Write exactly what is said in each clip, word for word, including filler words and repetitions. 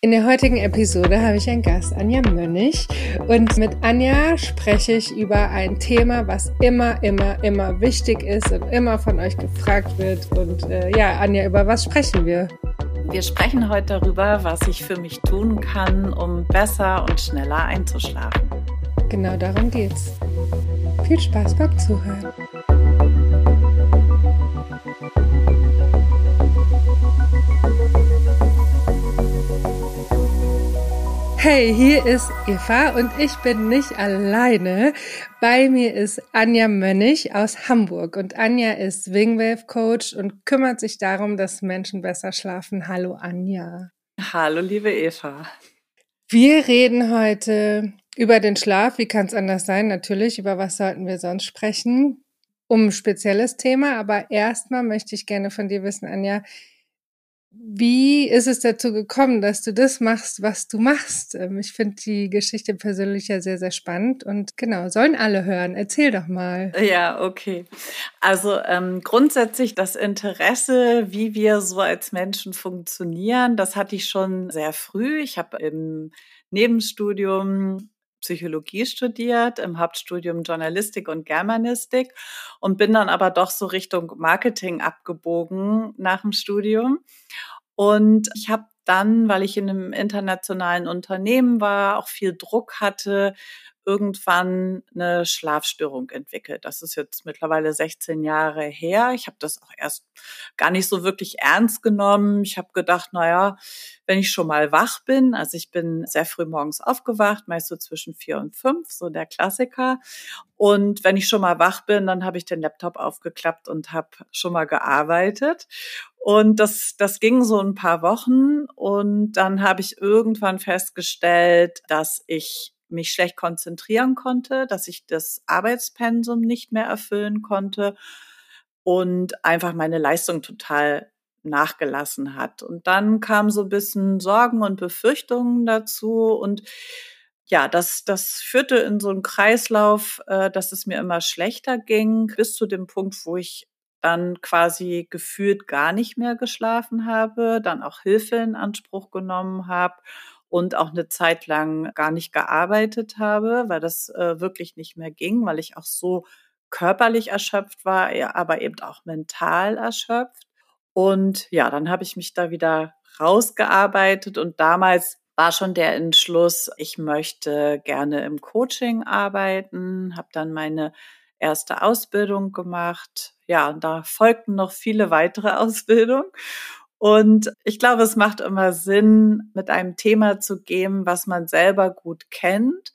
In der heutigen Episode habe ich einen Gast, Anja Mönnig. Und mit Anja spreche ich über ein Thema, was immer, immer, immer wichtig ist und immer von euch gefragt wird. Und äh, ja, Anja, über was sprechen wir? Wir sprechen heute darüber, was ich für mich tun kann, um besser und schneller einzuschlafen. Genau darum geht's. Viel Spaß beim Zuhören. Hey, hier ist Eva und ich bin nicht alleine. Bei mir ist Anja Mönnig aus Hamburg und Anja ist Wingwave Coach und kümmert sich darum, dass Menschen besser schlafen. Hallo Anja. Hallo liebe Eva. Wir reden heute über den Schlaf. Wie kann es anders sein? Natürlich, über was sollten wir sonst sprechen? Um ein spezielles Thema, aber erstmal möchte ich gerne von dir wissen, Anja, wie ist es dazu gekommen, dass du das machst, was du machst? Ich finde die Geschichte persönlich ja sehr, sehr spannend und genau, sollen alle hören. Erzähl doch mal. Ja, okay. Also ähm, grundsätzlich das Interesse, wie wir so als Menschen funktionieren, das hatte ich schon sehr früh. Ich habe im Nebenstudium Psychologie studiert, im Hauptstudium Journalistik und Germanistik und bin dann aber doch so Richtung Marketing abgebogen nach dem Studium. Und ich habe dann, weil ich in einem internationalen Unternehmen war, auch viel Druck hatte, irgendwann eine Schlafstörung entwickelt. Das ist jetzt mittlerweile sechzehn Jahre her. Ich habe das auch erst gar nicht so wirklich ernst genommen. Ich habe gedacht, na ja, wenn ich schon mal wach bin, also ich bin sehr früh morgens aufgewacht, meist so zwischen vier und fünf, so der Klassiker. Und wenn ich schon mal wach bin, dann habe ich den Laptop aufgeklappt und habe schon mal gearbeitet. Und das, das ging so ein paar Wochen. Und dann habe ich irgendwann festgestellt, dass ich mich schlecht konzentrieren konnte, dass ich das Arbeitspensum nicht mehr erfüllen konnte und einfach meine Leistung total nachgelassen hat. Und dann kamen so ein bisschen Sorgen und Befürchtungen dazu und ja, das, das führte in so einen Kreislauf, äh, dass es mir immer schlechter ging, bis zu dem Punkt, wo ich dann quasi gefühlt gar nicht mehr geschlafen habe, dann auch Hilfe in Anspruch genommen habe und auch eine Zeit lang gar nicht gearbeitet habe, weil das äh, wirklich nicht mehr ging, weil ich auch so körperlich erschöpft war, ja, aber eben auch mental erschöpft. Und ja, dann habe ich mich da wieder rausgearbeitet und damals war schon der Entschluss, ich möchte gerne im Coaching arbeiten, habe dann meine erste Ausbildung gemacht. Ja, und da folgten noch viele weitere Ausbildungen. Und ich glaube, es macht immer Sinn, mit einem Thema zu gehen, was man selber gut kennt.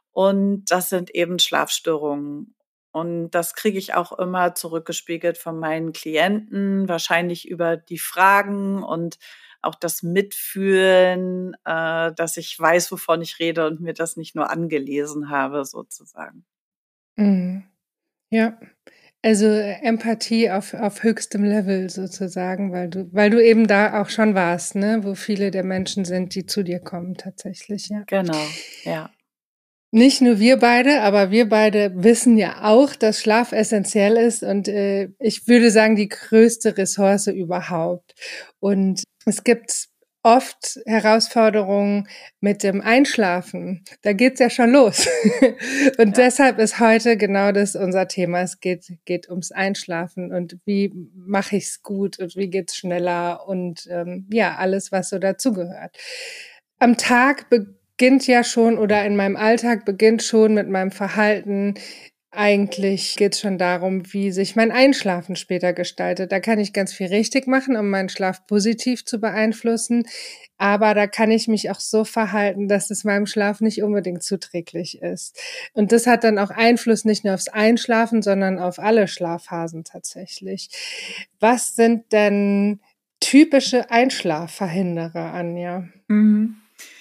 Und das sind eben Schlafstörungen. Und das kriege ich auch immer zurückgespiegelt von meinen Klienten, wahrscheinlich über die Fragen und auch das Mitfühlen, äh, dass ich weiß, wovon ich rede und mir das nicht nur angelesen habe, sozusagen. Mhm. Ja, also äh, Empathie auf, auf höchstem Level sozusagen, weil du, weil du eben da auch schon warst, ne, wo viele der Menschen sind, die zu dir kommen tatsächlich, ja. Genau, ja. Nicht nur wir beide, aber wir beide wissen ja auch, dass Schlaf essentiell ist und äh, ich würde sagen, die größte Ressource überhaupt. Und es gibt oft Herausforderungen mit dem Einschlafen. Da geht's ja schon los. Und Ja. deshalb ist heute genau das unser Thema. Es geht, geht ums Einschlafen und wie mache ich's gut und wie geht's schneller und ähm, ja, alles, was so dazugehört. Am Tag beginnt ja schon oder in meinem Alltag beginnt schon mit meinem Verhalten. Eigentlich geht es schon darum, wie sich mein Einschlafen später gestaltet. Da kann ich ganz viel richtig machen, um meinen Schlaf positiv zu beeinflussen. Aber da kann ich mich auch so verhalten, dass es meinem Schlaf nicht unbedingt zuträglich ist. Und das hat dann auch Einfluss nicht nur aufs Einschlafen, sondern auf alle Schlafphasen tatsächlich. Was sind denn typische Einschlafverhinderer, Anja? Mhm.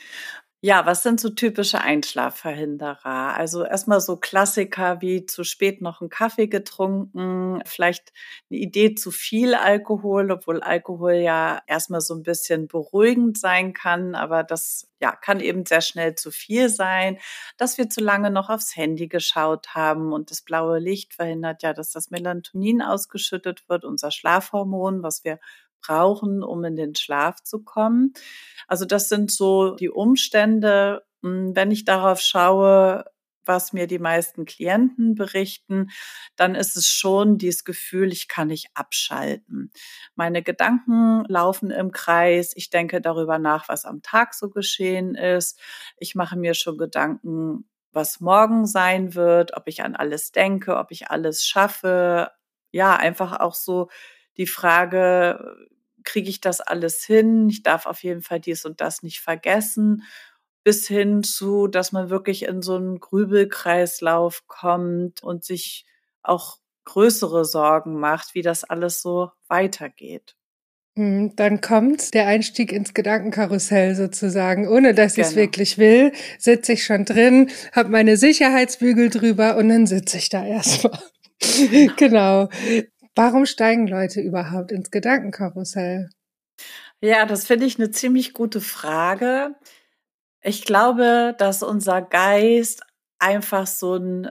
Ja, was sind so typische Einschlafverhinderer? Also erstmal so Klassiker wie zu spät noch einen Kaffee getrunken, vielleicht eine Idee zu viel Alkohol, obwohl Alkohol ja erstmal so ein bisschen beruhigend sein kann, aber das, ja, kann eben sehr schnell zu viel sein, dass wir zu lange noch aufs Handy geschaut haben und das blaue Licht verhindert ja, dass das Melatonin ausgeschüttet wird, unser Schlafhormon, was wir brauchen, um in den Schlaf zu kommen. Also das sind so die Umstände. Wenn ich darauf schaue, was mir die meisten Klienten berichten, dann ist es schon dieses Gefühl, ich kann nicht abschalten. Meine Gedanken laufen im Kreis. Ich denke darüber nach, was am Tag so geschehen ist. Ich mache mir schon Gedanken, was morgen sein wird, ob ich an alles denke, ob ich alles schaffe. Ja, einfach auch so die Frage, kriege ich das alles hin? Ich darf auf jeden Fall dies und das nicht vergessen. Bis hin zu, dass man wirklich in so einen Grübelkreislauf kommt und sich auch größere Sorgen macht, wie das alles so weitergeht. Mhm, dann kommt der Einstieg ins Gedankenkarussell sozusagen. Ohne dass ich es Genau. wirklich will, sitze ich schon drin, habe meine Sicherheitsbügel drüber und dann sitze ich da erstmal. Genau. Genau. Warum steigen Leute überhaupt ins Gedankenkarussell? Ja, das finde ich eine ziemlich gute Frage. Ich glaube, dass unser Geist einfach so ein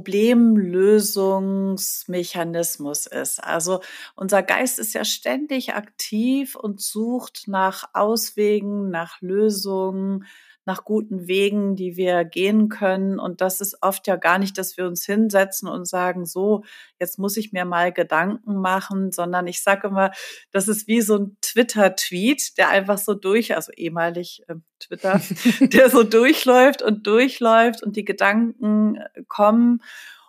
Problemlösungsmechanismus ist. Also, unser Geist ist ja ständig aktiv und sucht nach Auswegen, nach Lösungen, nach guten Wegen, die wir gehen können. Und das ist oft ja gar nicht, dass wir uns hinsetzen und sagen: „So, jetzt muss ich mir mal Gedanken machen“, sondern ich sage immer, das ist wie so ein Twitter-Tweet, der einfach so durch also ehemalig, ähm, Twitter, der so durchläuft und durchläuft und die Gedanken äh, kommen.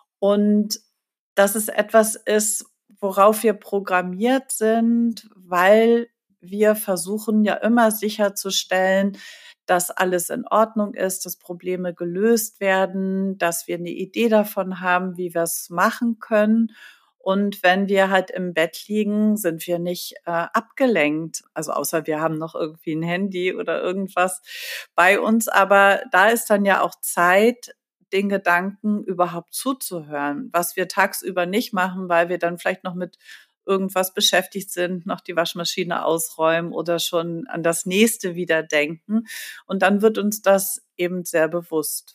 Und dass es etwas ist, worauf wir programmiert sind, weil wir versuchen ja immer sicherzustellen, dass alles in Ordnung ist, dass Probleme gelöst werden, dass wir eine Idee davon haben, wie wir es machen können. Und wenn wir halt im Bett liegen, sind wir nicht äh, abgelenkt. Also außer wir haben noch irgendwie ein Handy oder irgendwas bei uns. Aber da ist dann ja auch Zeit, den Gedanken überhaupt zuzuhören, was wir tagsüber nicht machen, weil wir dann vielleicht noch mit irgendwas beschäftigt sind, noch die Waschmaschine ausräumen oder schon an das nächste wieder denken. Und dann wird uns das eben sehr bewusst.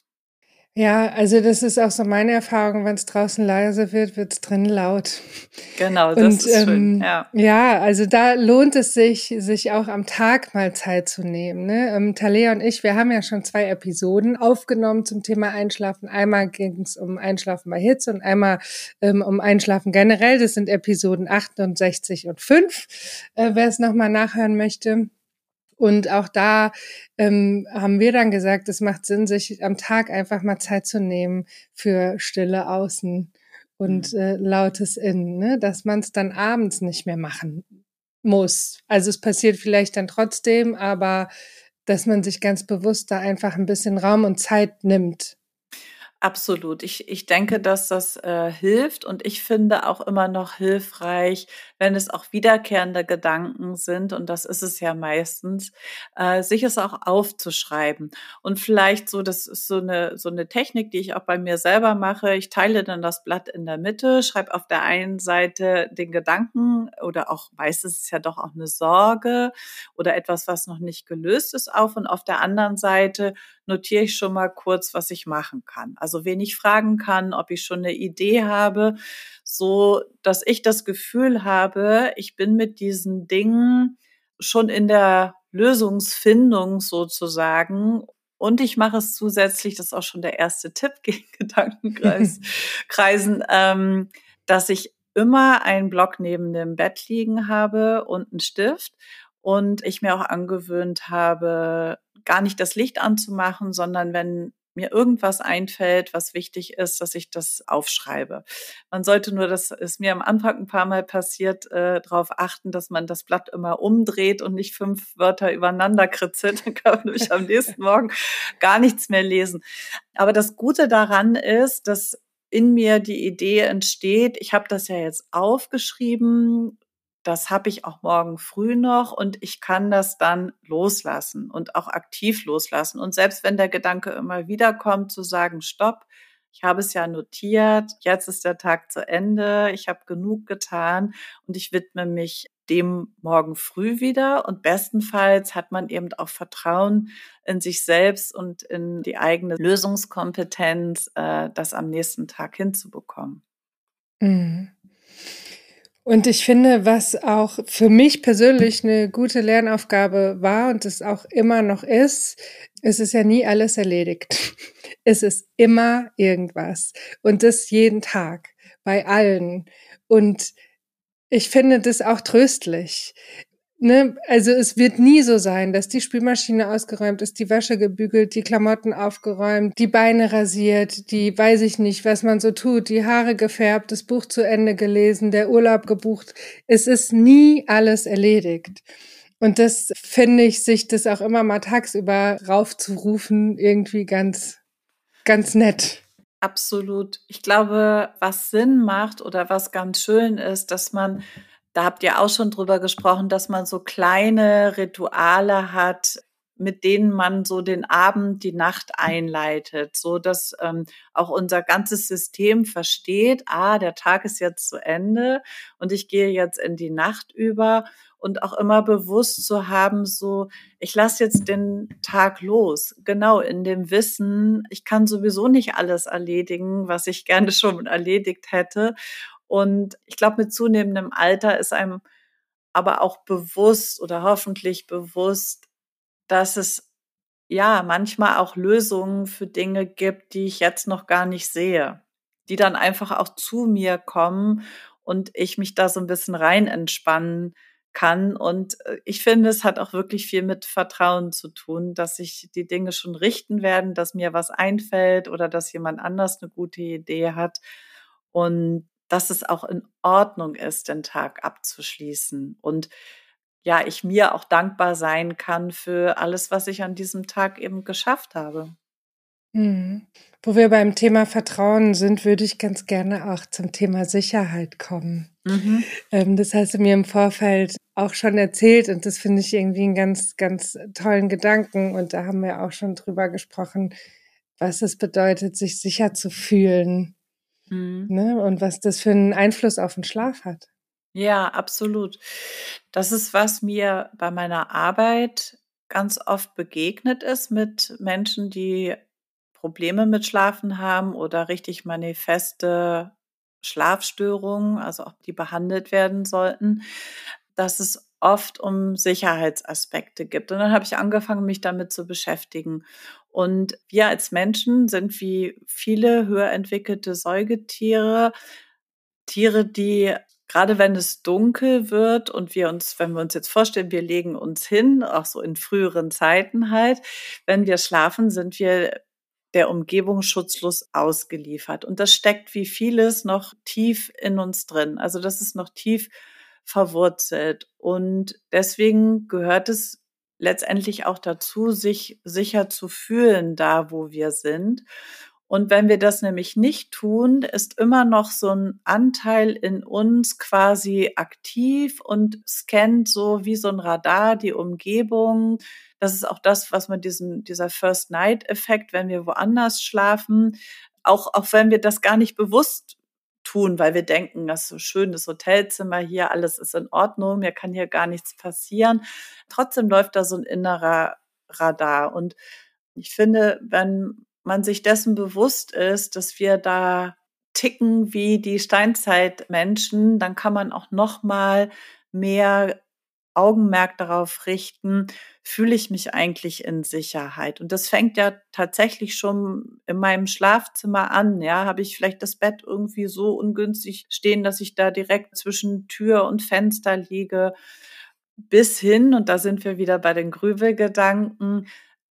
Ja, also das ist auch so meine Erfahrung, wenn es draußen leise wird, wird es drin laut. Genau, das Und ist schön, ähm, ja. ja, also da lohnt es sich, sich auch am Tag mal Zeit zu nehmen. Ne? Ähm, Talea und ich, wir haben ja schon zwei Episoden aufgenommen zum Thema Einschlafen. Einmal ging es um Einschlafen bei Hitze und einmal ähm, um Einschlafen generell. Das sind Episoden achtundsechzig und fünf, äh, wer es nochmal nachhören möchte. Und auch da ähm, haben wir dann gesagt, es macht Sinn, sich am Tag einfach mal Zeit zu nehmen für Stille außen und Mhm. äh, lautes Innen, ne? Dass man es dann abends nicht mehr machen muss. Also es passiert vielleicht dann trotzdem, aber dass man sich ganz bewusst da einfach ein bisschen Raum und Zeit nimmt. Absolut. Ich ich denke, dass das, äh, hilft und ich finde auch immer noch hilfreich, wenn es auch wiederkehrende Gedanken sind und das ist es ja meistens, äh, sich es auch aufzuschreiben. Und vielleicht so das ist so eine so eine Technik, die ich auch bei mir selber mache. Ich teile dann das Blatt in der Mitte, schreibe auf der einen Seite den Gedanken oder auch meistens ist es ja doch auch eine Sorge oder etwas, was noch nicht gelöst ist, auf und auf der anderen Seite notiere ich schon mal kurz, was ich machen kann. Also wen ich fragen kann, ob ich schon eine Idee habe, so dass ich das Gefühl habe, ich bin mit diesen Dingen schon in der Lösungsfindung sozusagen. Und ich mache es zusätzlich, das ist auch schon der erste Tipp gegen Gedankenkreis Kreisen, ähm, dass ich immer einen Block neben dem Bett liegen habe und einen Stift und ich mir auch angewöhnt habe, gar nicht das Licht anzumachen, sondern wenn mir irgendwas einfällt, was wichtig ist, dass ich das aufschreibe. Man sollte nur, das ist mir am Anfang ein paar Mal passiert, äh, darauf achten, dass man das Blatt immer umdreht und nicht fünf Wörter übereinander kritzelt. Dann kann man nämlich am nächsten Morgen gar nichts mehr lesen. Aber das Gute daran ist, dass in mir die Idee entsteht, ich habe das ja jetzt aufgeschrieben, das habe ich auch morgen früh noch und ich kann das dann loslassen und auch aktiv loslassen. Und selbst wenn der Gedanke immer wieder kommt, zu sagen: „Stopp, ich habe es ja notiert, jetzt ist der Tag zu Ende, ich habe genug getan und ich widme mich dem morgen früh wieder.“ Und bestenfalls hat man eben auch Vertrauen in sich selbst und in die eigene Lösungskompetenz, äh, das am nächsten Tag hinzubekommen. Mhm. Und ich finde, was auch für mich persönlich eine gute Lernaufgabe war und es auch immer noch ist, es ist ja nie alles erledigt. Es ist immer irgendwas. Und das jeden Tag, bei allen. Und ich finde das auch tröstlich. Ne? Also es wird nie so sein, dass die Spülmaschine ausgeräumt ist, die Wäsche gebügelt, die Klamotten aufgeräumt, die Beine rasiert, die weiß ich nicht, was man so tut, die Haare gefärbt, das Buch zu Ende gelesen, der Urlaub gebucht. Es ist nie alles erledigt. Und das finde ich, sich das auch immer mal tagsüber raufzurufen, irgendwie ganz, ganz nett. Absolut. Ich glaube, was Sinn macht oder was ganz schön ist, dass man, da habt ihr auch schon drüber gesprochen, dass man so kleine Rituale hat, mit denen man so den Abend, die Nacht einleitet, so dass ähm, auch unser ganzes System versteht, ah, der Tag ist jetzt zu Ende und ich gehe jetzt in die Nacht über, und auch immer bewusst zu haben, so, ich lasse jetzt den Tag los, genau in dem Wissen, ich kann sowieso nicht alles erledigen, was ich gerne schon erledigt hätte. Und ich glaube, mit zunehmendem Alter ist einem aber auch bewusst oder hoffentlich bewusst, dass es ja manchmal auch Lösungen für Dinge gibt, die ich jetzt noch gar nicht sehe, die dann einfach auch zu mir kommen und ich mich da so ein bisschen rein entspannen kann. Und äh, ich finde, es hat auch wirklich viel mit Vertrauen zu tun, dass sich die Dinge schon richten werden, dass mir was einfällt oder dass jemand anders eine gute Idee hat und dass es auch in Ordnung ist, den Tag abzuschließen. Und ja, ich mir auch dankbar sein kann für alles, was ich an diesem Tag eben geschafft habe. Mhm. Wo wir beim Thema Vertrauen sind, würde ich ganz gerne auch zum Thema Sicherheit kommen. Mhm. Ähm, das hast du mir im Vorfeld auch schon erzählt und das finde ich irgendwie einen ganz, ganz tollen Gedanken. Und da haben wir auch schon drüber gesprochen, was es bedeutet, sich sicher zu fühlen, Mhm. ne? Und was das für einen Einfluss auf den Schlaf hat. Ja, absolut. Das ist, was mir bei meiner Arbeit ganz oft begegnet ist mit Menschen, die Probleme mit Schlafen haben oder richtig manifeste Schlafstörungen, also auch die behandelt werden sollten, dass es oft um Sicherheitsaspekte gibt. Und dann habe ich angefangen, mich damit zu beschäftigen. Und wir als Menschen sind wie viele höher entwickelte Säugetiere Tiere, die, gerade wenn es dunkel wird und wir uns, wenn wir uns jetzt vorstellen, wir legen uns hin, auch so in früheren Zeiten halt, wenn wir schlafen, sind wir der Umgebung schutzlos ausgeliefert. Und das steckt wie vieles noch tief in uns drin. Also das ist noch tief verwurzelt. Und deswegen gehört es letztendlich auch dazu, sich sicher zu fühlen, da wo wir sind. Und wenn wir das nämlich nicht tun, ist immer noch so ein Anteil in uns quasi aktiv und scannt so wie so ein Radar die Umgebung. Das ist auch das, was man diesen dieser First-Night-Effekt, wenn wir woanders schlafen, auch auch wenn wir das gar nicht bewusst tun, weil wir denken: „Das ist so schönes Hotelzimmer hier, alles ist in Ordnung, mir kann hier gar nichts passieren.“ Trotzdem läuft da so ein innerer Radar. Und ich finde, wenn man sich dessen bewusst ist, dass wir da ticken wie die Steinzeitmenschen, dann kann man auch noch mal mehr Augenmerk darauf richten, fühle ich mich eigentlich in Sicherheit? Und das fängt ja tatsächlich schon in meinem Schlafzimmer an, ja? Habe ich vielleicht das Bett irgendwie so ungünstig stehen, dass ich da direkt zwischen Tür und Fenster liege, bis hin, und da sind wir wieder bei den Grübelgedanken,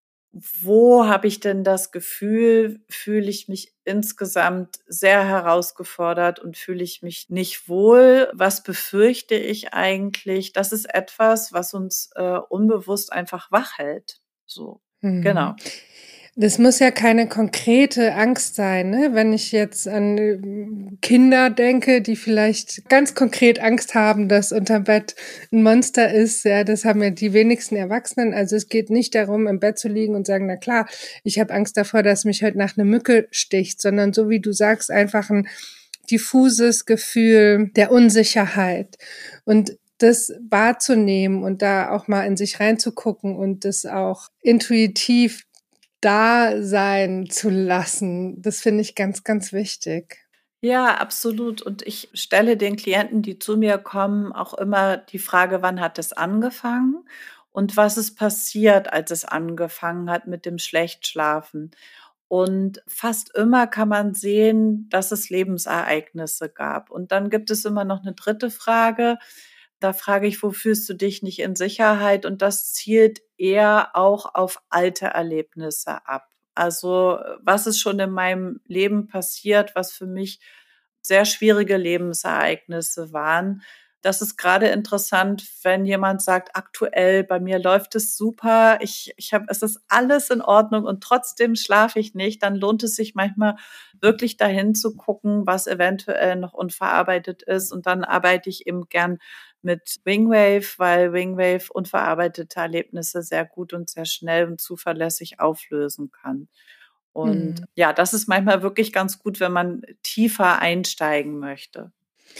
wo habe ich denn das Gefühl, fühle ich mich insgesamt sehr herausgefordert und fühle ich mich nicht wohl? Was befürchte ich eigentlich? Das ist etwas, was uns, äh, unbewusst einfach wach hält. So, Mhm. genau. Das muss ja keine konkrete Angst sein, ne? Wenn ich jetzt an ähm, Kinder denke, die vielleicht ganz konkret Angst haben, dass unterm Bett ein Monster ist, ja, das haben ja die wenigsten Erwachsenen. Also es geht nicht darum, im Bett zu liegen und sagen, na klar, ich habe Angst davor, dass mich heute Nacht eine Mücke sticht, sondern so wie du sagst, einfach ein diffuses Gefühl der Unsicherheit. Und das wahrzunehmen und da auch mal in sich reinzugucken und das auch intuitiv da sein zu lassen, das finde ich ganz, ganz wichtig. Ja, absolut. Und ich stelle den Klienten, die zu mir kommen, auch immer die Frage: „Wann hat es angefangen und was ist passiert, als es angefangen hat mit dem Schlechtschlafen?“ Und fast immer kann man sehen, dass es Lebensereignisse gab. Und dann gibt es immer noch eine dritte Frage. Da frage ich: „Wo fühlst du dich nicht in Sicherheit?“ Und das zielt eher auch auf alte Erlebnisse ab. Also, äh, was ist schon in meinem Leben passiert, was für mich sehr schwierige Lebensereignisse waren. Das ist gerade interessant, wenn jemand sagt: „Aktuell, bei mir läuft es super. Ich ich habe es ist alles in Ordnung und trotzdem schlafe ich nicht.“ Dann lohnt es sich manchmal wirklich dahin zu gucken, was eventuell noch unverarbeitet ist. Und dann arbeite ich eben gern mit Wingwave, weil Wingwave unverarbeitete Erlebnisse sehr gut und sehr schnell und zuverlässig auflösen kann. Und Mhm. ja, das ist manchmal wirklich ganz gut, wenn man tiefer einsteigen möchte.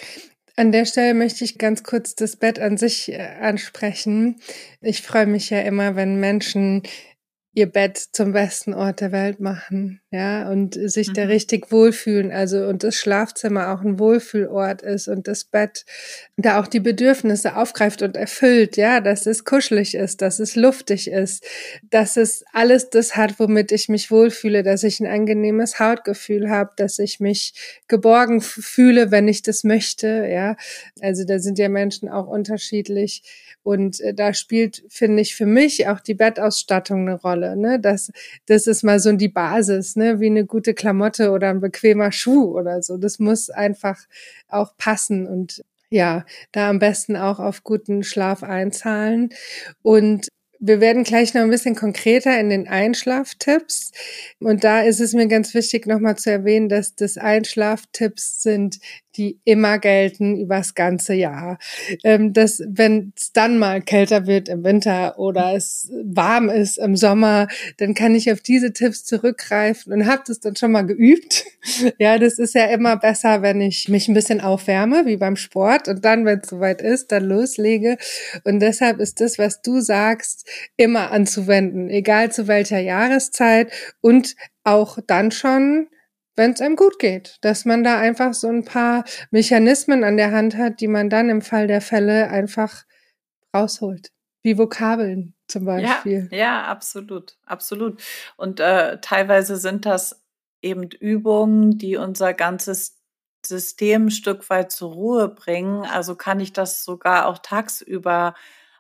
An der Stelle möchte ich ganz kurz das Bett an sich, äh, ansprechen. Ich freue mich ja immer, wenn Menschen ihr Bett zum besten Ort der Welt machen, ja, und sich da Mhm. richtig wohlfühlen, also und das Schlafzimmer auch ein Wohlfühlort ist und das Bett da auch die Bedürfnisse aufgreift und erfüllt, ja, dass es kuschelig ist, dass es luftig ist, dass es alles das hat, womit ich mich wohlfühle, dass ich ein angenehmes Hautgefühl habe, dass ich mich geborgen f fühle, wenn ich das möchte, ja. Also, da sind ja Menschen auch unterschiedlich und, äh, da spielt, finde ich, für mich auch die Bettausstattung eine Rolle, ne? Das das ist mal so die Basis, ne, wie eine gute Klamotte oder ein bequemer Schuh oder so. Das muss einfach auch passen und ja, da am besten auch auf guten Schlaf einzahlen. Und wir werden gleich noch ein bisschen konkreter in den Einschlaftipps. Und da ist es mir ganz wichtig, noch mal zu erwähnen, dass das Einschlaftipps sind, die immer gelten übers ganze Jahr. Ähm, dass, wenn es dann mal kälter wird im Winter oder es warm ist im Sommer, dann kann ich auf diese Tipps zurückgreifen und habe das dann schon mal geübt. Ja, das ist ja immer besser, wenn ich mich ein bisschen aufwärme, wie beim Sport, und dann, wenn es soweit ist, dann loslege. Und deshalb ist das, was du sagst, immer anzuwenden, egal zu welcher Jahreszeit und auch dann schon, wenn es einem gut geht, dass man da einfach so ein paar Mechanismen an der Hand hat, die man dann im Fall der Fälle einfach rausholt, wie Vokabeln zum Ja, Beispiel. ja, absolut, absolut. Und, äh, teilweise sind das eben Übungen, die unser ganzes System 'n Stück weit zur Ruhe bringen. Also, kann ich das sogar auch tagsüber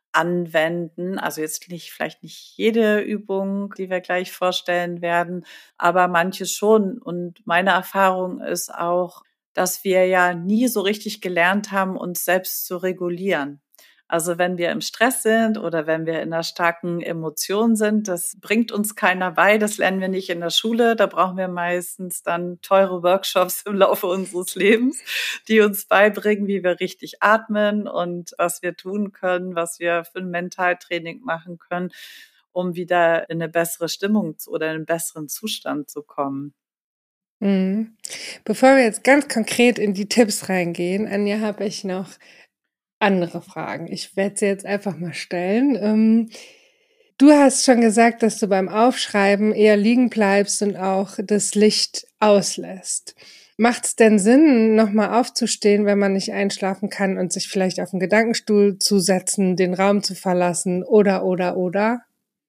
anwenden. Also, jetzt nicht vielleicht nicht jede Übung, die wir gleich vorstellen werden, aber manche schon. Und meine Erfahrung ist auch, dass wir ja nie so richtig gelernt haben, uns selbst zu regulieren. Also, wenn wir im Stress sind oder wenn wir in 'ner starken Emotion sind, das bringt uns keiner bei. Das lernen wir nicht in der Schule. Da brauchen wir meistens dann teure Workshops im Laufe unseres Lebens, die uns beibringen, wie wir richtig atmen und was wir tun können, was wir für 'n Mentaltraining machen können, um wieder in 'ne bessere Stimmung zu oder in 'nen besseren Zustand zu kommen. Mhm. Bevor wir jetzt ganz konkret in die Tipps reingehen, Anja, habe ich noch andere Fragen. Ich werde sie jetzt einfach mal stellen. Ähm, du hast schon gesagt, dass du beim Aufschreiben eher liegen bleibst und auch das Licht auslässt. Macht es denn Sinn, nochmal aufzustehen, wenn man nicht einschlafen kann und sich vielleicht auf 'n Gedankenstuhl zu setzen, den Raum zu verlassen oder, oder, oder?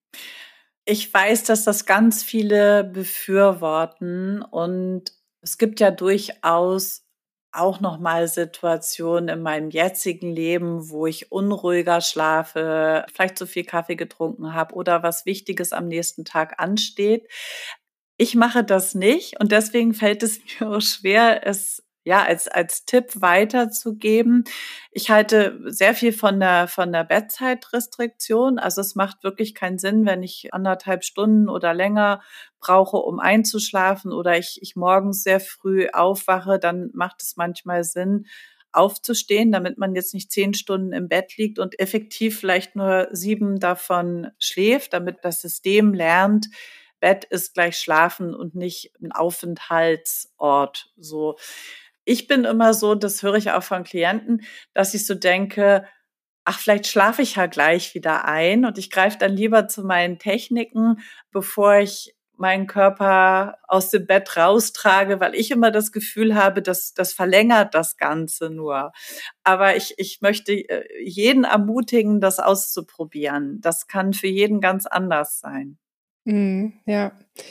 Ich weiß, dass das ganz viele befürworten und es gibt ja durchaus auch noch mal Situationen in meinem jetzigen Leben, wo ich unruhiger schlafe, vielleicht zu viel Kaffee getrunken habe oder was Wichtiges am nächsten Tag ansteht. Ich mache das nicht und deswegen fällt es mir auch schwer, es, ja, als als Tipp weiterzugeben. Ich halte sehr viel von der von der Bettzeitrestriktion. Also, es macht wirklich keinen Sinn, wenn ich anderthalb Stunden oder länger brauche, um einzuschlafen oder ich ich morgens sehr früh aufwache, dann macht es manchmal Sinn, aufzustehen, damit man jetzt nicht zehn Stunden im Bett liegt und effektiv vielleicht nur sieben davon schläft, damit das System lernt, Bett ist gleich Schlafen und nicht 'n Aufenthaltsort, so. Ich bin immer so, das höre ich auch von Klienten, dass ich so denke: „Ach, vielleicht schlafe ich ja gleich wieder ein“ und ich greife dann lieber zu meinen Techniken, bevor ich meinen Körper aus dem Bett raustrage, weil ich immer das Gefühl habe, dass das verlängert das Ganze nur. Aber ich, ich möchte äh, jeden ermutigen, das auszuprobieren. Das kann für jeden ganz anders sein. Mhm, ja.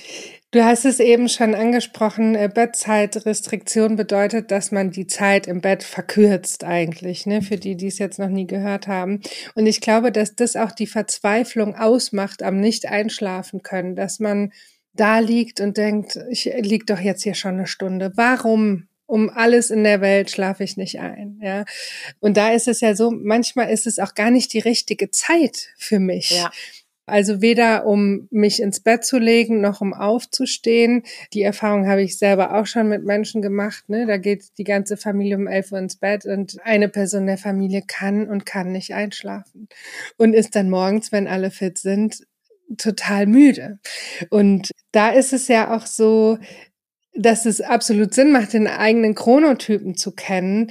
Du hast es eben schon angesprochen, äh, Bettzeitrestriktion bedeutet, dass man die Zeit im Bett verkürzt eigentlich, ne, für die, die es jetzt noch nie gehört haben. Und ich glaube, dass das auch die Verzweiflung ausmacht am nicht einschlafen können, dass man da liegt und denkt, ich lieg doch jetzt hier schon eine Stunde. Warum? Um alles in der Welt schlafe ich nicht ein, ja. Und da ist es ja so, manchmal ist es auch gar nicht die richtige Zeit für mich. Ja. Also weder um mich ins Bett zu legen, noch um aufzustehen. Die Erfahrung habe ich selber auch schon mit Menschen gemacht, ne? Da geht die ganze Familie um elf Uhr ins Bett und eine Person der Familie kann und kann nicht einschlafen und ist dann morgens, wenn alle fit sind, total müde. Und da ist es ja auch so, dass es absolut Sinn macht, den eigenen Chronotypen zu kennen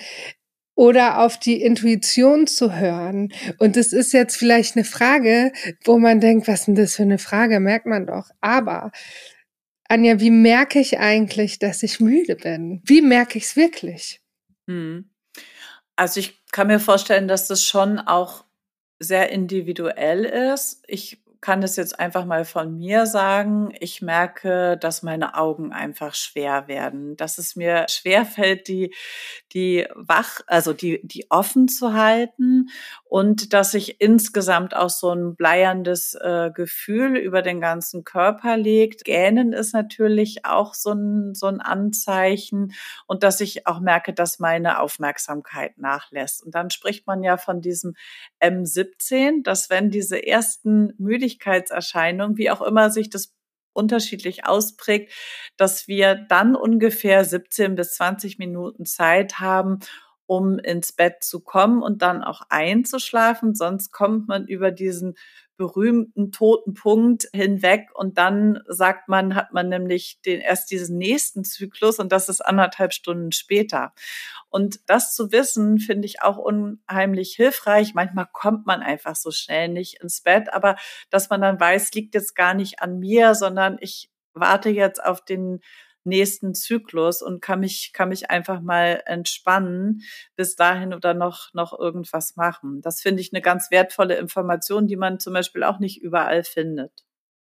oder auf die Intuition zu hören. Und das ist jetzt vielleicht eine Frage, wo man denkt, was ist denn das für eine Frage, merkt man doch. Aber Anja, wie merke ich eigentlich, dass ich müde bin? Wie merke ich es wirklich? Hm. Also ich kann mir vorstellen, dass das schon auch sehr individuell ist. Ich kann es jetzt einfach mal von mir sagen. Ich merke, dass meine Augen einfach schwer werden, dass es mir schwerfällt, die die wach also die die offen zu halten und dass sich insgesamt auch so ein bleierndes, äh, Gefühl über den ganzen Körper legt. Gähnen ist natürlich auch so ein so ein Anzeichen und dass ich auch merke, dass meine Aufmerksamkeit nachlässt. Und dann spricht man ja von diesem M siebzehn, dass wenn diese ersten Müdigkeitserscheinungen, wie auch immer sich das unterschiedlich ausprägt, dass wir dann ungefähr siebzehn bis zwanzig Minuten Zeit haben, um ins Bett zu kommen und dann auch einzuschlafen. Sonst kommt man über diesen berühmten toten Punkt hinweg und dann sagt man, hat man nämlich den, erst diesen nächsten Zyklus und das ist anderthalb Stunden später. Und das zu wissen, finde ich auch unheimlich hilfreich. Manchmal kommt man einfach so schnell nicht ins Bett, aber dass man dann weiß, liegt jetzt gar nicht an mir, sondern ich warte jetzt auf den nächsten Zyklus und kann mich, kann mich einfach mal entspannen bis dahin oder noch, noch irgendwas machen. Das finde ich eine ganz wertvolle Information, die man zum Beispiel auch nicht überall findet.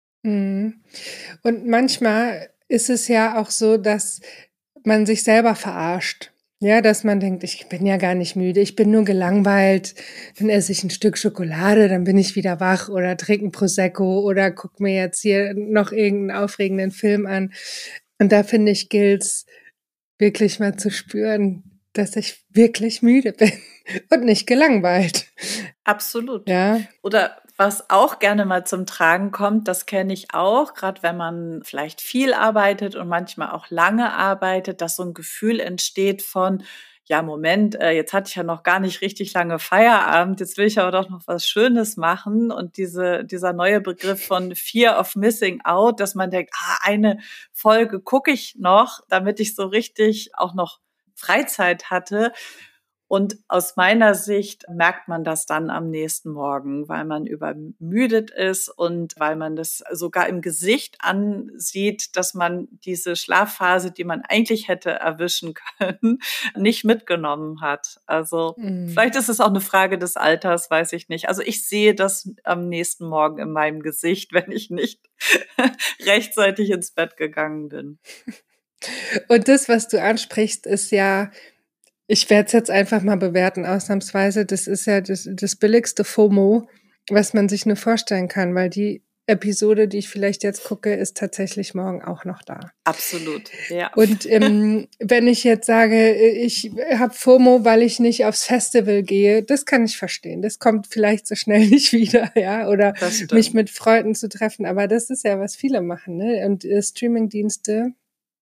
Mhm. Und manchmal ist es ja auch so, dass man sich selber verarscht. Ja, dass man denkt, ich bin ja gar nicht müde, ich bin nur gelangweilt. Dann esse ich ein Stück Schokolade, dann bin ich wieder wach oder trinke ein Prosecco oder guck mir jetzt hier noch irgendeinen aufregenden Film an. Und da finde ich, gilt's wirklich mal zu spüren, dass ich wirklich müde bin und nicht gelangweilt. Absolut. Ja. Oder was auch gerne mal zum Tragen kommt, das kenne ich auch, gerade wenn man vielleicht viel arbeitet und manchmal auch lange arbeitet, dass so ein Gefühl entsteht von: „Ja, Moment, äh, jetzt hatte ich ja noch gar nicht richtig lange Feierabend, jetzt will ich aber doch noch was Schönes machen.“ Und diese dieser neue Begriff von Fear of Missing Out, dass man denkt: „Ah, eine Folge gucke ich noch, damit ich so richtig auch noch Freizeit hatte.“ Und aus meiner Sicht merkt man das dann am nächsten Morgen, weil man übermüdet ist und weil man das sogar im Gesicht ansieht, dass man diese Schlafphase, die man eigentlich hätte erwischen können, nicht mitgenommen hat. Also Mhm. vielleicht ist es auch eine Frage des Alters, weiß ich nicht. Also ich sehe das am nächsten Morgen in meinem Gesicht, wenn ich nicht rechtzeitig ins Bett gegangen bin. Und das, was du ansprichst, ist ja, ich werde es jetzt einfach mal bewerten, ausnahmsweise, das ist ja das, das billigste FOMO, was man sich nur vorstellen kann, weil die Episode, die ich vielleicht jetzt gucke, ist tatsächlich morgen auch noch da. Absolut, ja. Und ähm, wenn ich jetzt sage, ich habe FOMO, weil ich nicht aufs Festival gehe, das kann ich verstehen. Das kommt vielleicht so schnell nicht wieder, ja, oder Das mich stimmt. mit Freunden zu treffen. Aber das ist ja, was viele machen, ne? Und äh, Streamingdienste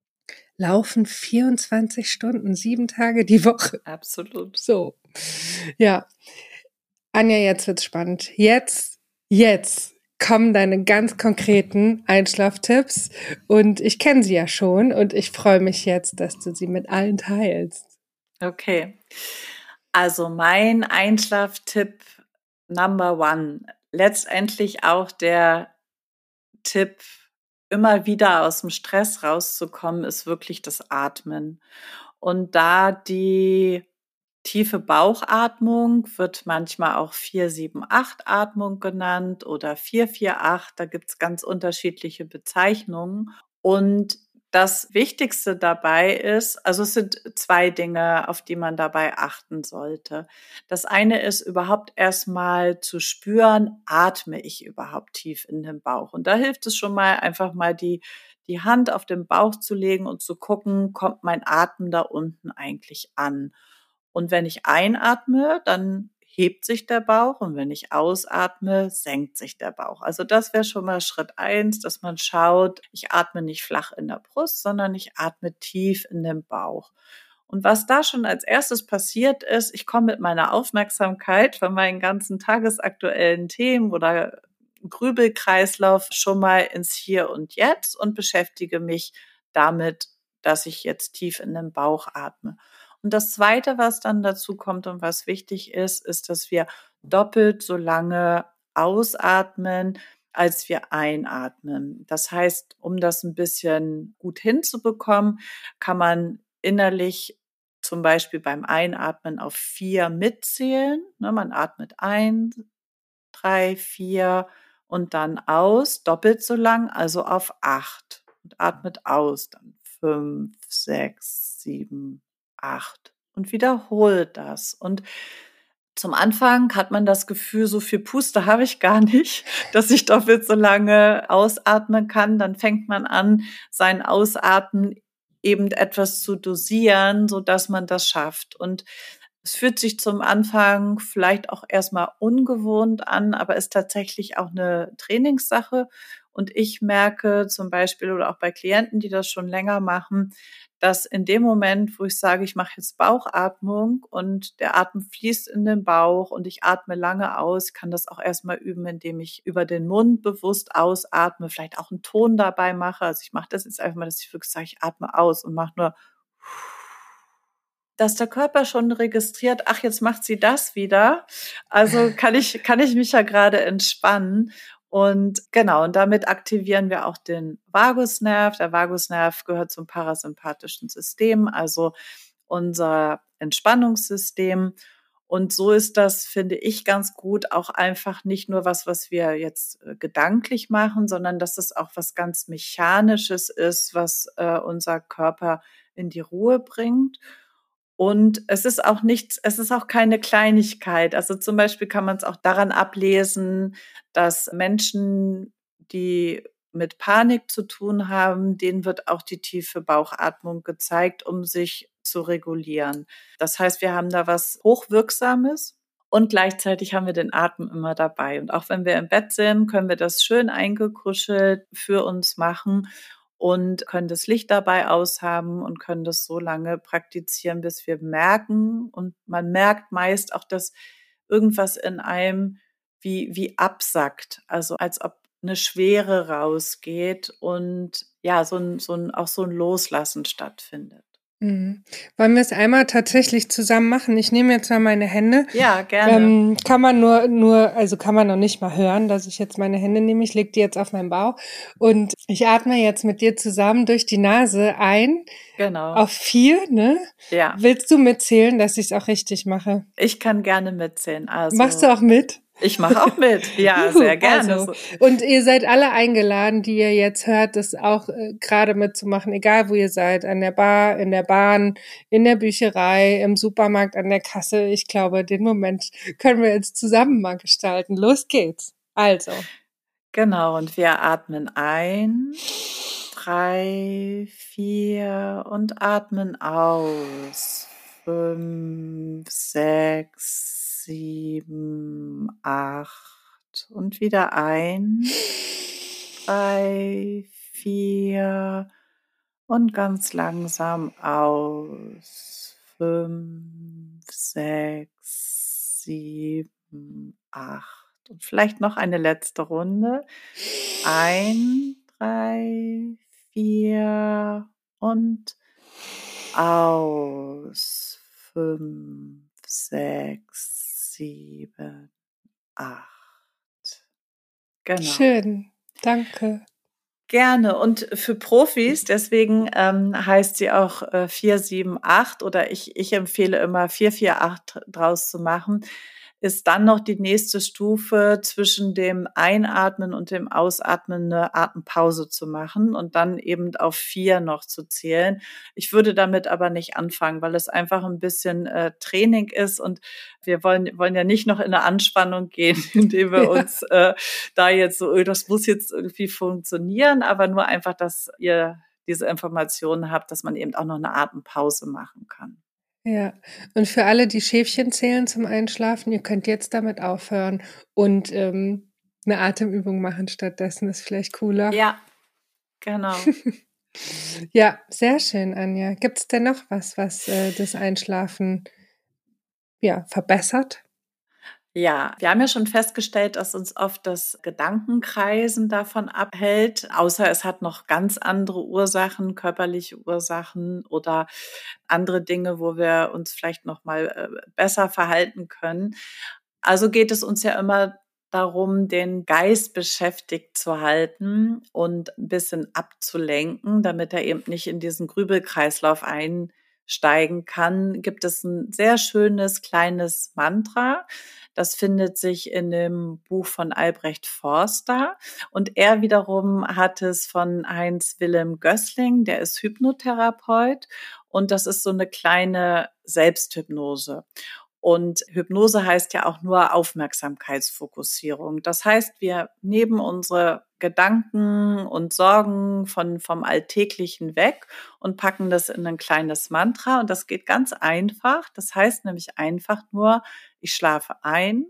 laufen vierundzwanzig Stunden, sieben Tage die Woche. Absolut. So, ja. Anja, jetzt wird's spannend. Jetzt, jetzt kommen deine ganz konkreten Einschlaftipps und ich kenne sie ja schon und ich freue mich jetzt, dass du sie mit allen teilst. Okay. Also mein Einschlaftipp Number One, letztendlich auch der Tipp immer wieder aus dem Stress rauszukommen, ist wirklich das Atmen. Und da die tiefe Bauchatmung wird manchmal auch vier sieben acht Atmung genannt oder vier vier acht. Da gibt's ganz unterschiedliche Bezeichnungen. Und das Wichtigste dabei ist, also es sind zwei Dinge, auf die man dabei achten sollte. Das eine ist überhaupt erstmal zu spüren, atme ich überhaupt tief in den Bauch? Und da hilft es schon mal, einfach mal die, die Hand auf den Bauch zu legen und zu gucken, kommt mein Atem da unten eigentlich an? Und wenn ich einatme, dann hebt sich der Bauch und wenn ich ausatme, senkt sich der Bauch. Also das wäre schon mal Schritt eins, dass man schaut, ich atme nicht flach in der Brust, sondern ich atme tief in den Bauch. Und was da schon als erstes passiert ist, ich komme mit meiner Aufmerksamkeit von meinen ganzen tagesaktuellen Themen oder Grübelkreislauf schon mal ins Hier und Jetzt und beschäftige mich damit, dass ich jetzt tief in den Bauch atme. Und das Zweite, was dann dazu kommt und was wichtig ist, ist, dass wir doppelt so lange ausatmen, als wir einatmen. Das heißt, um das ein bisschen gut hinzubekommen, kann man innerlich zum Beispiel beim Einatmen auf vier mitzählen. Ne, man atmet ein, drei, vier und dann aus, doppelt so lang, also auf acht. Und atmet aus, dann fünf, sechs, sieben, acht und wiederholt das. Und zum Anfang hat man das Gefühl, so viel Puste habe ich gar nicht, dass ich doppelt so lange ausatmen kann. Dann fängt man an, sein Ausatmen eben etwas zu dosieren, so dass man das schafft. Und es fühlt sich zum Anfang vielleicht auch erstmal ungewohnt an, aber ist tatsächlich auch eine Trainingssache. Und ich merke zum Beispiel oder auch bei Klienten, die das schon länger machen, dass in dem Moment, wo ich sage, ich mache jetzt Bauchatmung und der Atem fließt in den Bauch und ich atme lange aus, kann das auch erstmal üben, indem ich über den Mund bewusst ausatme, vielleicht auch einen Ton dabei mache. Also ich mache das jetzt einfach mal, dass ich wirklich sage, ich atme aus und mache nur, dass der Körper schon registriert, ach, jetzt macht sie das wieder. Also kann ich, kann ich mich ja gerade entspannen. Und genau, und damit aktivieren wir auch den Vagusnerv. Der Vagusnerv gehört zum parasympathischen System, also unser Entspannungssystem. Und so ist das, finde ich, ganz gut, auch einfach nicht nur was, was wir jetzt äh, gedanklich machen, sondern dass es auch was ganz Mechanisches ist, was äh, unser Körper in die Ruhe bringt. Und es ist auch nichts, es ist auch keine Kleinigkeit. Also zum Beispiel kann man es auch daran ablesen, dass Menschen, die mit Panik zu tun haben, denen wird auch die tiefe Bauchatmung gezeigt, um sich zu regulieren. Das heißt, wir haben da was Hochwirksames und gleichzeitig haben wir den Atem immer dabei. Und auch wenn wir im Bett sind, können wir das schön eingekuschelt für uns machen und können das Licht dabei aushaben und können das so lange praktizieren, bis wir merken. Und man merkt meist auch, dass irgendwas in einem wie, wie absackt. Also als ob eine Schwere rausgeht und ja, so ein, so ein, auch so ein Loslassen stattfindet. Mhm. Wollen wir es einmal tatsächlich zusammen machen? Ich nehme jetzt mal meine Hände. Ja, gerne. Ähm, kann man nur, nur, also kann man noch nicht mal hören, dass ich jetzt meine Hände nehme. Ich lege die jetzt auf meinen Bauch und ich atme jetzt mit dir zusammen durch die Nase ein Genau. auf vier, ne? Ja. Willst du mitzählen, dass ich es auch richtig mache? Ich kann gerne mitzählen. Also, Machst du auch mit? Ich mache auch mit. Ja, Juhu, sehr gerne. Also, und ihr seid alle eingeladen, die ihr jetzt hört, das auch äh, gerade mitzumachen, egal wo ihr seid, an der Bar, in der Bahn, in der Bücherei, im Supermarkt, an der Kasse. Ich glaube, den Moment können wir jetzt zusammen mal gestalten. Los geht's. Also. Genau, und wir atmen ein, drei, vier und atmen aus. Fünf, sechs, sieben, acht und wieder ein, drei, vier und ganz langsam aus. Fünf, sechs, sieben, acht. Und vielleicht noch eine letzte Runde. Ein, drei, vier und aus. Fünf, sechs, sieben, acht. Genau. Schön. Danke. Gerne. Und für Profis, deswegen ähm, heißt sie auch äh, vier sieben acht oder ich, ich empfehle immer vier vier acht draus zu machen, ist dann noch die nächste Stufe zwischen dem Einatmen und dem Ausatmen eine Atempause zu machen und dann eben auf vier noch zu zählen. Ich würde damit aber nicht anfangen, weil es einfach ein bisschen äh, Training ist und wir wollen, wollen ja nicht noch in eine Anspannung gehen, indem wir Ja. uns äh, da jetzt so, das muss jetzt irgendwie funktionieren, aber nur einfach, dass ihr diese Informationen habt, dass man eben auch noch eine Atempause machen kann. Ja, und für alle, die Schäfchen zählen zum Einschlafen, ihr könnt jetzt damit aufhören und ähm, eine Atemübung machen stattdessen, ist vielleicht cooler. Ja, genau. Ja, sehr schön, Anja. Gibt es denn noch was, was äh, das Einschlafen ja, verbessert? Ja, wir haben ja schon festgestellt, dass uns oft das Gedankenkreisen davon abhält, außer es hat noch ganz andere Ursachen, körperliche Ursachen oder andere Dinge, wo wir uns vielleicht noch mal äh, besser verhalten können. Also geht es uns ja immer darum, den Geist beschäftigt zu halten und ein bisschen abzulenken, damit er eben nicht in diesen Grübelkreislauf einsteigen kann. Gibt es ein sehr schönes kleines Mantra. Das findet sich in dem Buch von Albrecht Forster. Und er wiederum hat es von Heinz Wilhelm Gößling, der ist Hypnotherapeut. Und das ist so eine kleine Selbsthypnose. Und Hypnose heißt ja auch nur Aufmerksamkeitsfokussierung. Das heißt, wir nehmen unsere Gedanken und Sorgen von, vom Alltäglichen weg und packen das in ein kleines Mantra. Und das geht ganz einfach. Das heißt nämlich einfach nur, ich schlafe ein,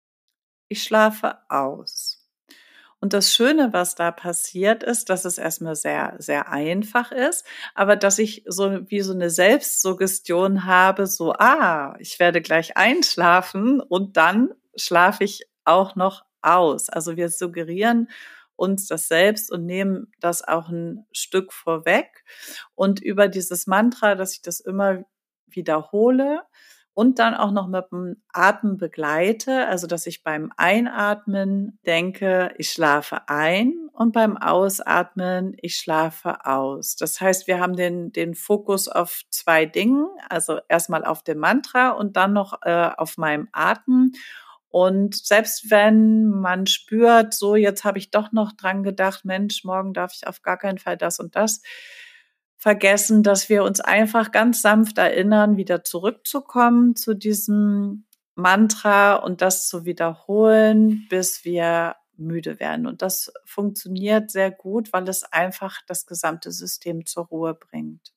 ich schlafe aus. Und das Schöne, was da passiert ist, dass es erstmal sehr, sehr einfach ist, aber dass ich so wie so eine Selbstsuggestion habe, so, ah, ich werde gleich einschlafen und dann schlafe ich auch noch aus. Also wir suggerieren uns das selbst und nehmen das auch ein Stück vorweg. Und über dieses Mantra, dass ich das immer wiederhole, und dann auch noch mit dem Atmen begleite, also dass ich beim Einatmen denke, ich schlafe ein und beim Ausatmen, ich schlafe aus. Das heißt, wir haben den, den Fokus auf zwei Dingen, also erstmal auf dem Mantra und dann noch äh, auf meinem Atmen. Und selbst wenn man spürt, so jetzt habe ich doch noch dran gedacht, Mensch, morgen darf ich auf gar keinen Fall das und das vergessen, dass wir uns einfach ganz sanft erinnern, wieder zurückzukommen zu diesem Mantra und das zu wiederholen, bis wir müde werden. Und das funktioniert sehr gut, weil es einfach das gesamte System zur Ruhe bringt.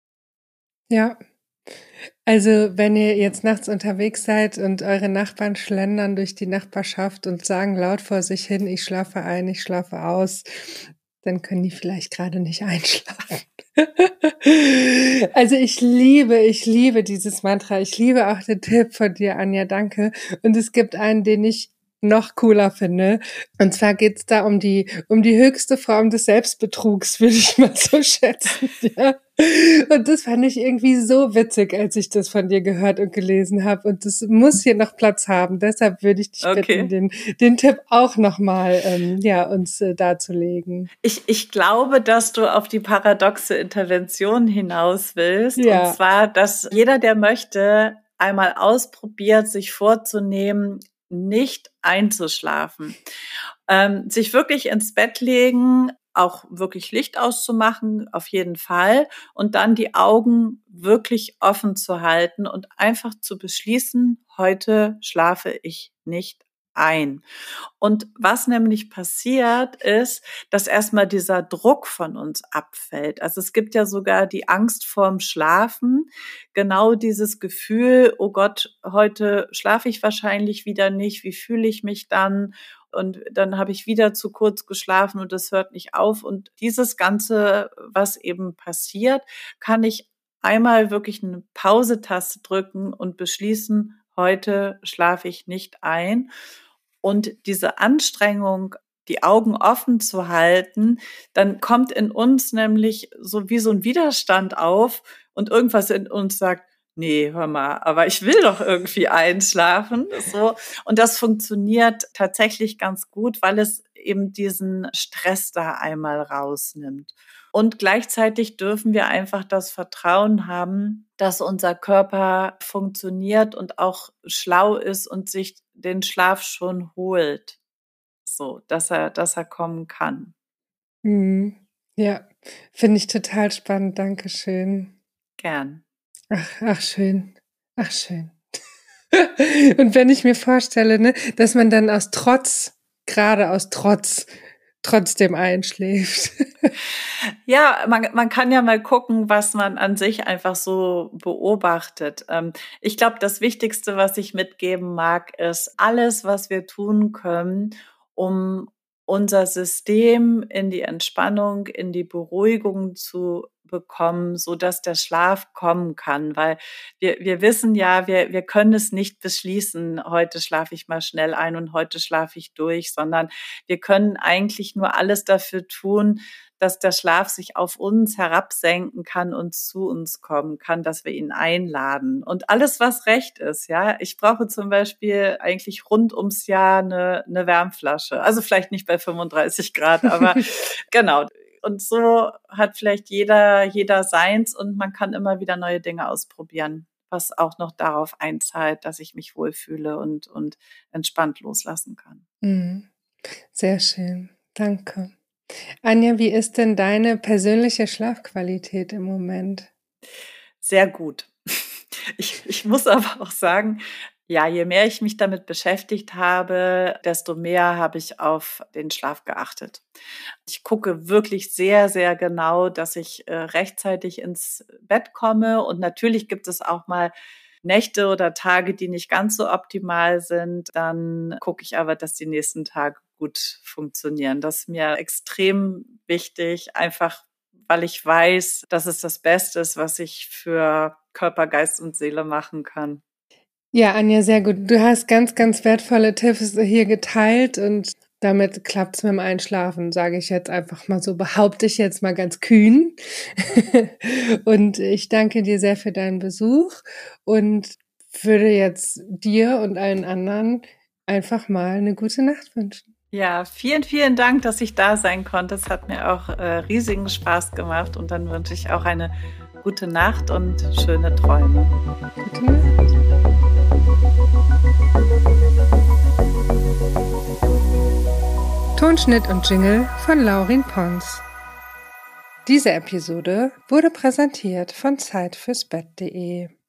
Ja, also wenn ihr jetzt nachts unterwegs seid und eure Nachbarn schlendern durch die Nachbarschaft und sagen laut vor sich hin, ich schlafe ein, ich schlafe aus, dann können die vielleicht gerade nicht einschlafen. Also ich liebe, ich liebe dieses Mantra. Ich liebe auch den Tipp von dir, Anja, danke. Und es gibt einen, den ich noch cooler finde. Und zwar geht's da um die um die höchste Form des Selbstbetrugs, würde ich mal so schätzen. Ja. Und das fand ich irgendwie so witzig, als ich das von dir gehört und gelesen habe. Und das muss hier noch Platz haben. Deshalb würde ich dich bitten, Okay. den den Tipp auch nochmal ähm, ja uns äh, darzulegen. Ich, ich glaube, dass du auf die paradoxe Intervention hinaus willst. Und Ja, zwar, dass jeder, der möchte, einmal ausprobiert, sich vorzunehmen, nicht einzuschlafen. Ähm, sich wirklich ins Bett legen, auch wirklich Licht auszumachen, auf jeden Fall. Und dann die Augen wirklich offen zu halten und einfach zu beschließen, heute schlafe ich nicht ein. Und was nämlich passiert ist, dass erstmal dieser Druck von uns abfällt. Also es gibt ja sogar die Angst vorm Schlafen, genau dieses Gefühl, oh Gott, heute schlafe ich wahrscheinlich wieder nicht, wie fühle ich mich dann? Und dann habe ich wieder zu kurz geschlafen und das hört nicht auf. Und dieses Ganze, was eben passiert, kann ich einmal wirklich eine Pause-Taste drücken und beschließen, heute schlafe ich nicht ein. Und diese Anstrengung, die Augen offen zu halten, dann kommt in uns nämlich so wie so ein Widerstand auf und irgendwas in uns sagt: nee, hör mal, aber ich will doch irgendwie einschlafen. So. Und das funktioniert tatsächlich ganz gut, weil es eben diesen Stress da einmal rausnimmt. Und gleichzeitig dürfen wir einfach das Vertrauen haben, dass unser Körper funktioniert und auch schlau ist und sich den Schlaf schon holt. So, dass er, dass er kommen kann. Mhm. Ja, finde ich total spannend. Dankeschön. Gern. Ach, ach schön. Ach schön. Und wenn ich mir vorstelle, ne, dass man dann aus Trotz, gerade aus Trotz, trotzdem einschläft. Ja, man, man kann ja mal gucken, was man an sich einfach so beobachtet. Ähm, ich glaube, das Wichtigste, was ich mitgeben mag, ist alles, was wir tun können, um unser System in die Entspannung, in die Beruhigung zu bekommen, so dass der Schlaf kommen kann. Weil wir, wir wissen ja, wir, wir können es nicht beschließen, heute schlafe ich mal schnell ein und heute schlafe ich durch, sondern wir können eigentlich nur alles dafür tun, dass der Schlaf sich auf uns herabsenken kann und zu uns kommen kann, dass wir ihn einladen. Und alles, was recht ist, ja. Ich brauche zum Beispiel eigentlich rund ums Jahr eine, eine Wärmflasche. Also vielleicht nicht bei fünfunddreißig Grad, aber genau. Und so hat vielleicht jeder, jeder seins und man kann immer wieder neue Dinge ausprobieren, was auch noch darauf einzahlt, dass ich mich wohlfühle und, und entspannt loslassen kann. Mhm. Sehr schön. Danke. Anja, wie ist denn deine persönliche Schlafqualität im Moment? Sehr gut. Ich, ich muss aber auch sagen, ja, je mehr ich mich damit beschäftigt habe, desto mehr habe ich auf den Schlaf geachtet. Ich gucke wirklich sehr, sehr genau, dass ich äh, rechtzeitig ins Bett komme. Und natürlich gibt es auch mal Nächte oder Tage, die nicht ganz so optimal sind. Dann gucke ich aber, dass die nächsten Tage gut funktionieren. Das ist mir extrem wichtig, einfach weil ich weiß, dass es das Beste ist, was ich für Körper, Geist und Seele machen kann. Ja, Anja, sehr gut. Du hast ganz, ganz wertvolle Tipps hier geteilt und damit klappt's mit dem Einschlafen, sage ich jetzt einfach mal so, behaupte ich jetzt mal ganz kühn. Und ich danke dir sehr für deinen Besuch und würde jetzt dir und allen anderen einfach mal eine gute Nacht wünschen. Ja, vielen, vielen Dank, dass ich da sein konnte. Es hat mir auch äh, riesigen Spaß gemacht und dann wünsche ich auch eine gute Nacht und schöne Träume. Gute Nacht. Tonschnitt und Jingle von Laurin Pons. Diese Episode wurde präsentiert von zeit fürs bett punkt de.